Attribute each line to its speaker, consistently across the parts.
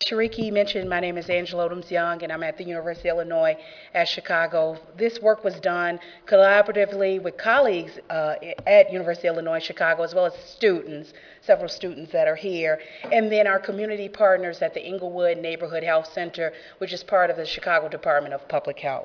Speaker 1: Shariki mentioned, my name is Angela Odoms-Young, and I'm at the University of Illinois at Chicago. This work was done collaboratively with colleagues at University of Illinois Chicago, as well as students, several students that are here, and then our community partners at the Inglewood Neighborhood Health Center, which is part of the Chicago Department of Public Health.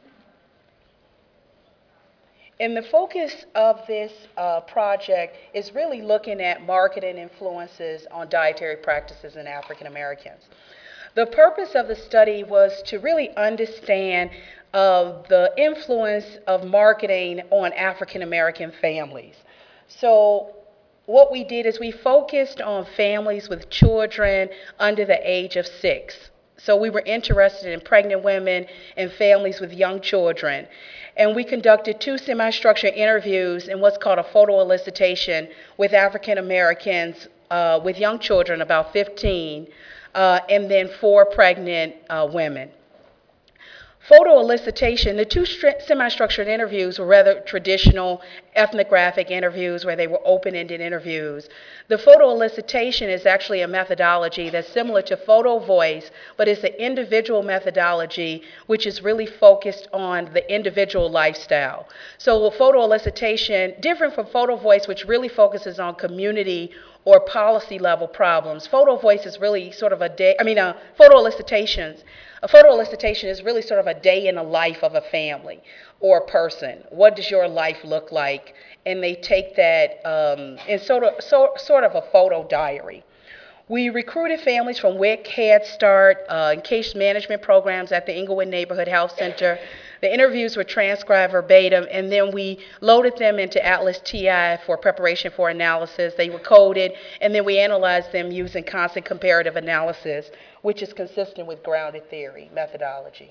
Speaker 1: And the focus of this project is really looking at marketing influences on dietary practices in African Americans. The purpose of the study was to really understand the influence of marketing on African American families. So what we did is we focused on families with children under the age of 6. So we were interested in pregnant women and families with young children. And we conducted 2 semi-structured interviews in what's called a photo elicitation with African Americans with young children, about 15, and then 4 pregnant women. Photo elicitation, the 2 semi-structured interviews were rather traditional ethnographic interviews where they were open-ended interviews. The photo elicitation is actually a methodology that's similar to photo voice, but it's an individual methodology which is really focused on the individual lifestyle. So photo elicitation, different from photo voice, which really focuses on community or policy level problems. Photo voice is really sort of photo elicitations. A photo elicitation is really sort of a day in the life of a family or a person. What does your life look like? And they take that in sort of a photo diary. We recruited families from WIC, Head Start, and case management programs at the Inglewood Neighborhood Health Center. The interviews were transcribed verbatim, and then we loaded them into Atlas TI for preparation for analysis. They were coded, and then we analyzed them using constant comparative analysis, which is consistent with grounded theory methodology.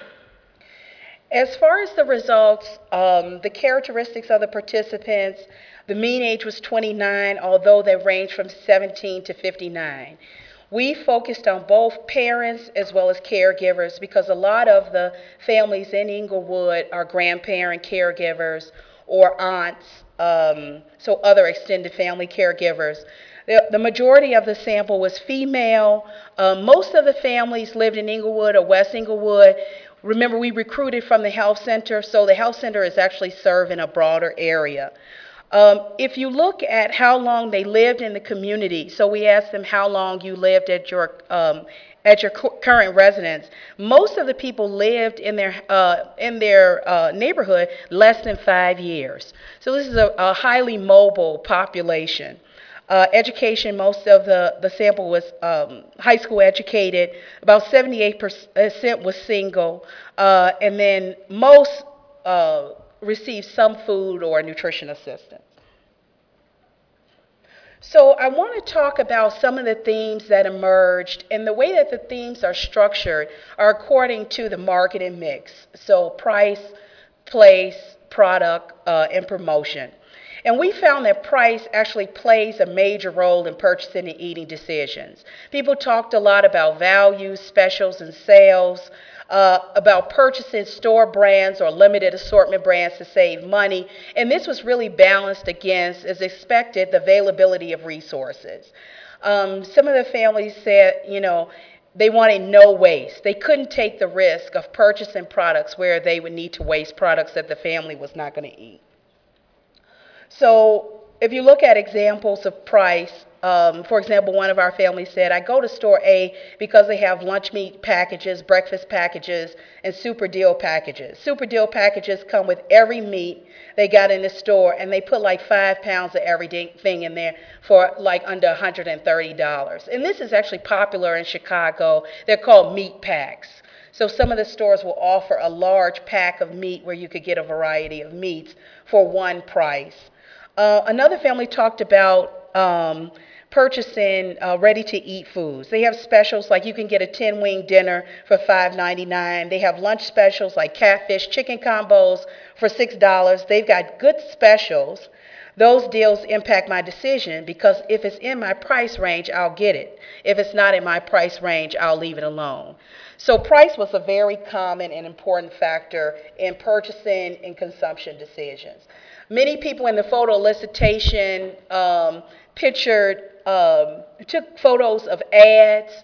Speaker 1: As far as the results, the characteristics of the participants, the mean age was 29, although they ranged from 17 to 59. We focused on both parents as well as caregivers because a lot of the families in Inglewood are grandparent caregivers or aunts, so other extended family caregivers. The majority of the sample was female. Most of the families lived in Inglewood or West Inglewood. Remember, we recruited from the health center, so the health center is actually serving a broader area. If you look at how long they lived in the community, so we asked them how long you lived at your current residence. Most of the people lived in their neighborhood less than 5 years. So this is a highly mobile population. Education, most of the sample was high school educated. About 78% was single, and then most received some food or nutrition assistance. So I want to talk about some of the themes that emerged, and the way that the themes are structured are according to the marketing mix. So price, place, product, and promotion. And we found that price actually plays a major role in purchasing and eating decisions. People talked a lot about values, specials, and sales, about purchasing store brands or limited assortment brands to save money. And this was really balanced against, as expected, the availability of resources. Some of the families said, they wanted no waste. They couldn't take the risk of purchasing products where they would need to waste products that the family was not going to eat. So if you look at examples of price, for example, one of our families said, I go to store A because they have lunch meat packages, breakfast packages, and super deal packages. Super deal packages come with every meat they got in the store, and they put like 5 pounds of everything in there for like under $130. And this is actually popular in Chicago. They're called meat packs. So some of the stores will offer a large pack of meat where you could get a variety of meats for one price. Another family talked about purchasing ready-to-eat foods. They have specials like you can get a 10-wing dinner for $5.99. They have lunch specials like catfish chicken combos for $6. They've got good specials. Those deals impact my decision because if it's in my price range, I'll get it. If it's not in my price range, I'll leave it alone. So price was a very common and important factor in purchasing and consumption decisions. Many people in the photo elicitation took photos of ads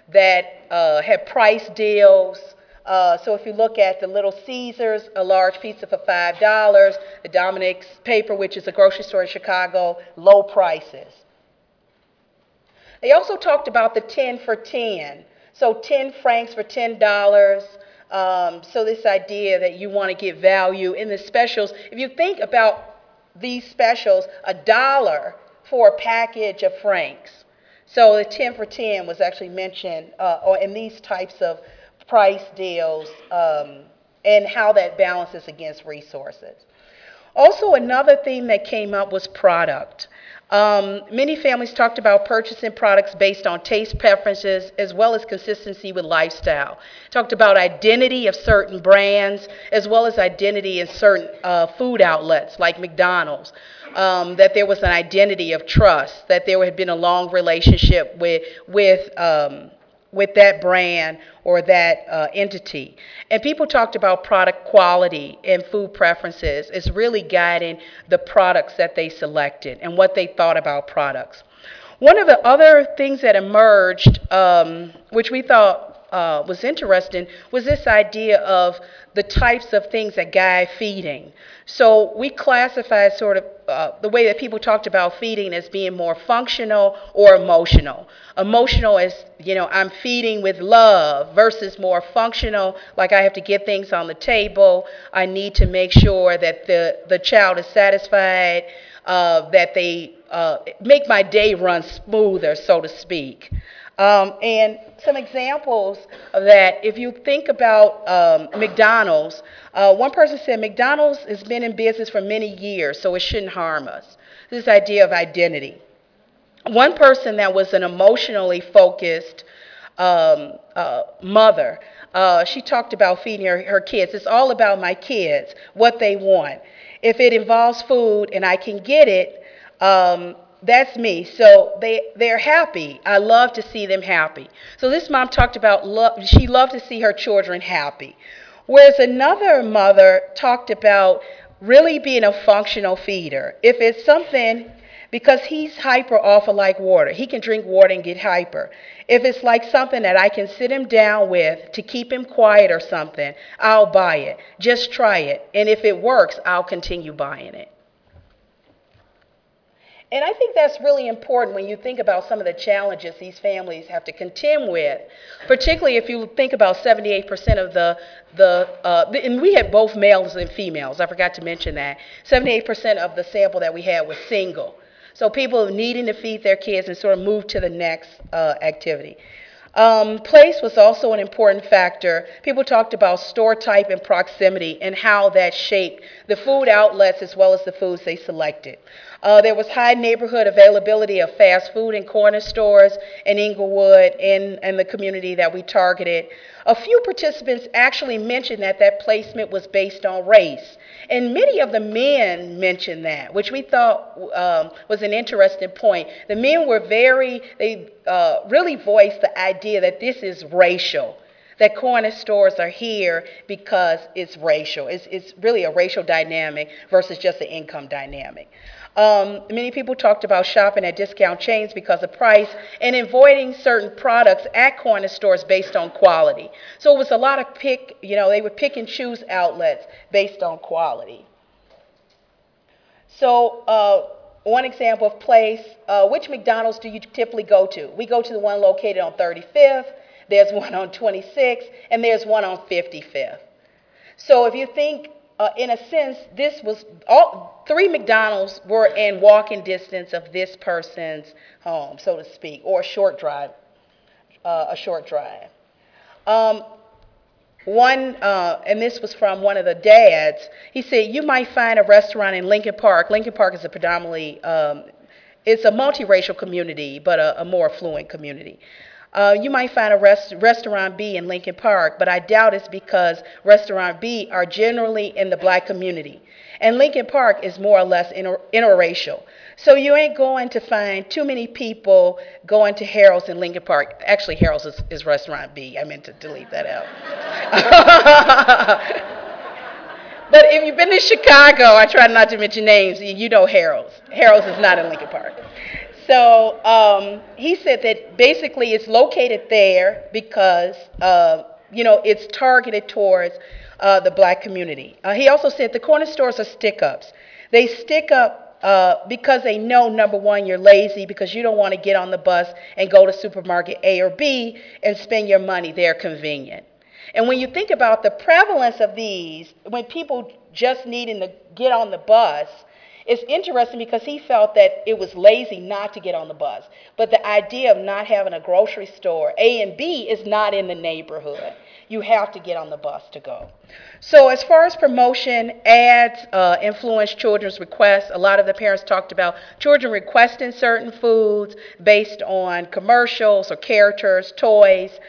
Speaker 1: that had price deals. So if you look at the Little Caesars, a large pizza for $5, the Dominic's Paper, which is a grocery store in Chicago, low prices. They also talked about the 10 for 10. So 10 francs for $10. So this idea that you want to get value in the specials. If you think about these specials, $1 for a package of francs. So the 10 for 10 was actually mentioned or in these types of price deals and how that balances against resources. Also, another theme that came up was product. Many families talked about purchasing products based on taste preferences as well as consistency with lifestyle. Talked about identity of certain brands as well as identity in certain food outlets like McDonald's. That there was an identity of trust, that there had been a long relationship with that brand or that entity. And people talked about product quality and food preferences as really guiding the products that they selected and what they thought about products. One of the other things that emerged, which we thought was interesting, was this idea of the types of things that guide feeding. So we classified sort of the way that people talked about feeding as being more functional or emotional. Emotional is, I'm feeding with love versus more functional, like I have to get things on the table. I need to make sure that the child is satisfied, that they make my day run smoother, so to speak. And some examples of that, if you think about McDonald's, one person said McDonald's has been in business for many years, so it shouldn't harm us. This idea of identity. One person that was an emotionally focused mother, she talked about feeding her kids. It's all about my kids, what they want. If it involves food and I can get it, that's me. So they're happy. I love to see them happy. So this mom talked about she loved to see her children happy. Whereas another mother talked about really being a functional feeder. If it's something, because he's hyper awful like water. He can drink water and get hyper. If it's like something that I can sit him down with to keep him quiet or something, I'll buy it. Just try it. And if it works, I'll continue buying it. And I think that's really important when you think about some of the challenges these families have to contend with, particularly if you think about 78% of and we had both males and females, I forgot to mention that. 78% of the sample that we had was single. So people needing to feed their kids and sort of move to the next activity. Place was also an important factor. People talked about store type and proximity and how that shaped the food outlets as well as the foods they selected. There was high neighborhood availability of fast food in corner stores in Inglewood and the community that we targeted. A few participants actually mentioned that placement was based on race. And many of the men mentioned that, which we thought was an interesting point. The men were they really voiced the idea that this is racial, that corner stores are here because it's racial. It's really a racial dynamic versus just an income dynamic. Many people talked about shopping at discount chains because of price and avoiding certain products at corner stores based on quality. So it was a lot of they would pick and choose outlets based on quality. So one example of place, which McDonald's do you typically go to? We go to the one located on 35th, there's one on 26th, and there's one on 55th. So if you think, in a sense, this was all 3 McDonald's were in walking distance of this person's home, so to speak, or a short drive. And this was from one of the dads. He said, you might find a restaurant in Lincoln Park. Lincoln Park is a predominantly, it's a multiracial community, but a more affluent community. You might find a Restaurant B in Lincoln Park, but I doubt it's because Restaurant B are generally in the black community. And Lincoln Park is more or less interracial. So you ain't going to find too many people going to Harold's in Lincoln Park. Actually, Harold's is Restaurant B. I meant to delete that out. But if you've been to Chicago, I try not to mention names, you know Harold's. Harold's is not in Lincoln Park. So he said that basically it's located there because, it's targeted towards the black community. He also said the corner stores are stick-ups. They stick up because they know, number one, you're lazy because you don't want to get on the bus and go to supermarket A or B and spend your money. They're convenient. And when you think about the prevalence of these, when people just needing to get on the bus, it's interesting because he felt that it was lazy not to get on the bus. But the idea of not having a grocery store, A and B, is not in the neighborhood. You have to get on the bus to go. So as far as promotion, ads influence children's requests. A lot of the parents talked about children requesting certain foods based on commercials or characters, toys.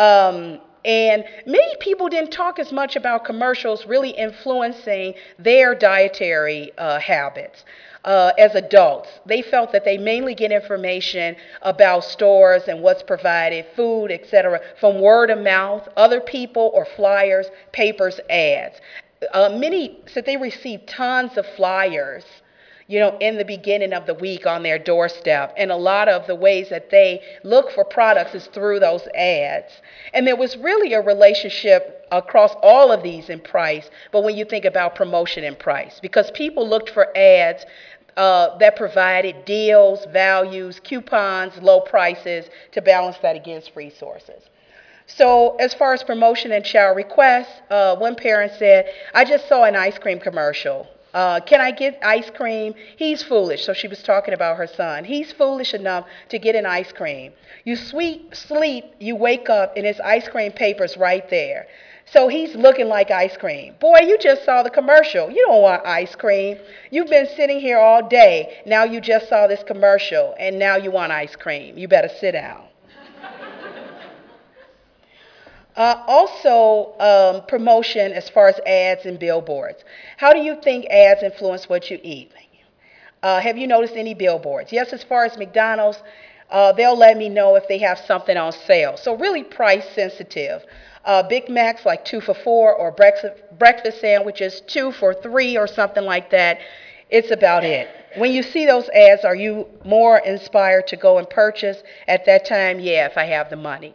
Speaker 1: And many people didn't talk as much about commercials really influencing their dietary habits as adults. They felt that they mainly get information about stores and what's provided, food, etc., from word of mouth, other people, or flyers, papers, ads. Many said they received tons of flyers in the beginning of the week on their doorstep. And a lot of the ways that they look for products is through those ads. And there was really a relationship across all of these in price, but when you think about promotion and price, because people looked for ads that provided deals, values, coupons, low prices to balance that against resources. So as far as promotion and child requests, one parent said, I just saw an ice cream commercial. Can I get ice cream? He's foolish. So she was talking about her son. He's foolish enough to get an ice cream. You sleep, you wake up, and his ice cream paper's right there. So he's looking like ice cream. Boy, you just saw the commercial. You don't want ice cream. You've been sitting here all day. Now you just saw this commercial, and now you want ice cream. You better sit down. Also, promotion as far as ads and billboards. How do you think ads influence what you eat? Have you noticed any billboards? Yes, as far as McDonald's, they'll let me know if they have something on sale. So really price sensitive. Big Macs like 2 for $4, or breakfast sandwiches 2 for $3 or something like that. It's about it. When you see those ads, are you more inspired to go and purchase at that time? Yeah, if I have the money.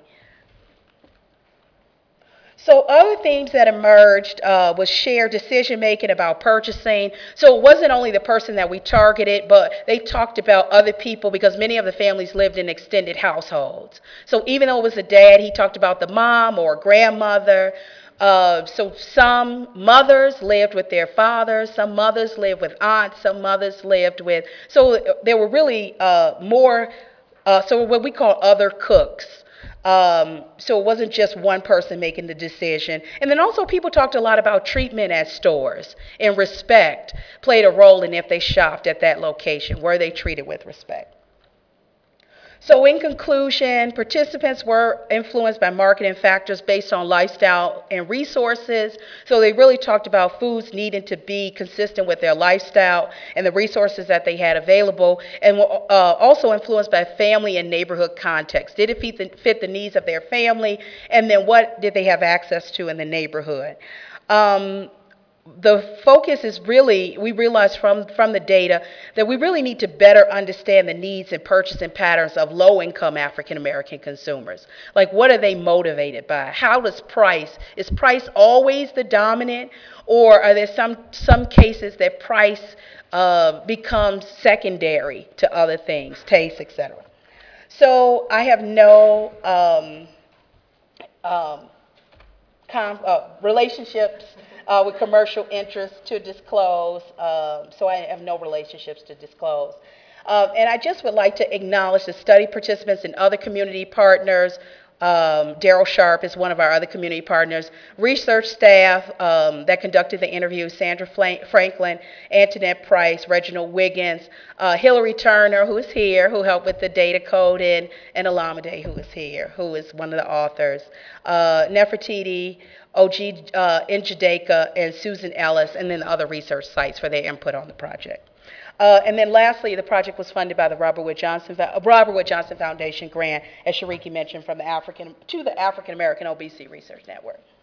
Speaker 1: So other themes that emerged was shared decision-making about purchasing. So it wasn't only the person that we targeted, but they talked about other people because many of the families lived in extended households. So even though it was a dad, he talked about the mom or grandmother. So some mothers lived with their fathers, some mothers lived with aunts, some mothers lived with, so there were really so what we call other cooks. So it wasn't just one person making the decision. And then also people talked a lot about treatment at stores, and respect played a role in if they shopped at that location. Were they treated with respect? So in conclusion, participants were influenced by marketing factors based on lifestyle and resources. So they really talked about foods needing to be consistent with their lifestyle and the resources that they had available, and were also influenced by family and neighborhood context. Did it fit the needs of their family? And then what did they have access to in the neighborhood? The focus is really, we realized from the data that we really need to better understand the needs and purchasing patterns of low-income African-American consumers. Like, what are they motivated by? How does price, is price always the dominant, or are there some cases that price becomes secondary to other things, taste, etc.? So I have no relationships with commercial interests to disclose, so I have no relationships to disclose. And I just would like to acknowledge the study participants and other community partners. Daryl Sharp is one of our other community partners. Research staff that conducted the interview: Sandra Franklin, Antoinette Price, Reginald Wiggins, Hillary Turner, who is here, who helped with the data coding, and Alameda, who is here, who is one of the authors. Nefertiti, O.G. Njideka, and Susan Ellis, and then other research sites for their input on the project. And then lastly, the project was funded by the Robert Wood Johnson Foundation grant, as Shariki mentioned, from the African American Obesity Research Network.